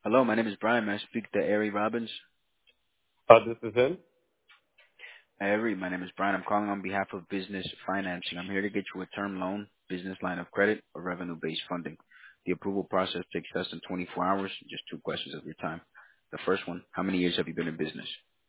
Hello, my name is Brian. May I speak to Ari Robbins? This is him. Ari, my name is Brian. I'm calling on behalf of Business Financing. I'm here to get you a term loan, business line of credit, or revenue-based funding. The approval process takes less than 24 hours. Just two questions of your time. The first one, how many years have you been in business?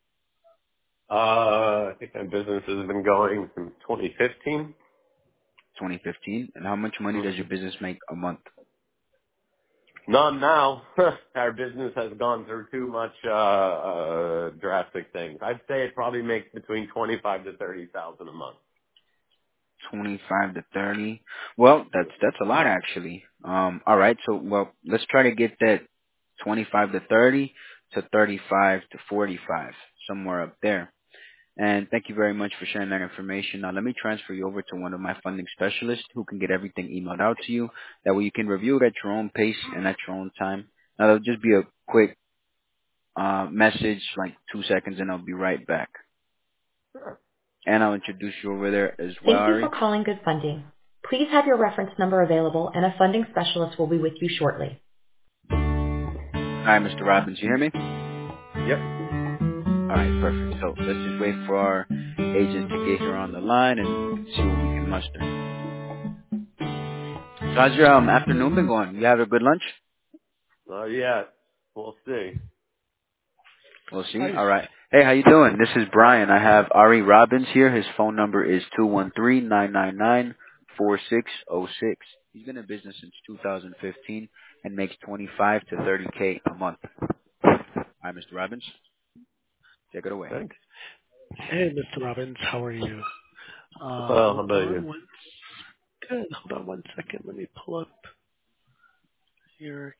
I think my business has been going since 2015. 2015. And how much money does Hmm. your business make a month? None now. Our business has gone through too much drastic things. I'd say it probably makes between 25 to 30,000 a month. 25 to 30. Well, that's a lot actually. All right. So, well, let's try to get that 25 to 30 to 35 to 45, somewhere up there. And thank you very much for sharing that information. Now, let me transfer you over to one of my funding specialists who can get everything emailed out to you. That way you can review it at your own pace and at your own time. Now, that'll just be a quick message, like 2 seconds, and I'll be right back. Sure. And I'll introduce you over there as well, Thank you for Ari. calling Good Funding. Please have your reference number available and a funding specialist will be with you shortly. Hi, Mr. Robbins. You hear me? Yep. All right, perfect. So let's just wait for our agent to get here on the line and see what we can muster. So how's your afternoon been going? You have a good lunch? Yeah. We'll see. We'll see. All right. Hey, how you doing? This is Brian. I have Ari Robbins here. His phone number is 213-999-4606. He's been in business since 2015 and makes 25 to 30K a month. Hi, Mr. Robbins. Take it away. Thanks. Hey, Mr. Robbins, how are you? Well, how Hold about you? on one. Good. Hold on one second. Let me pull up your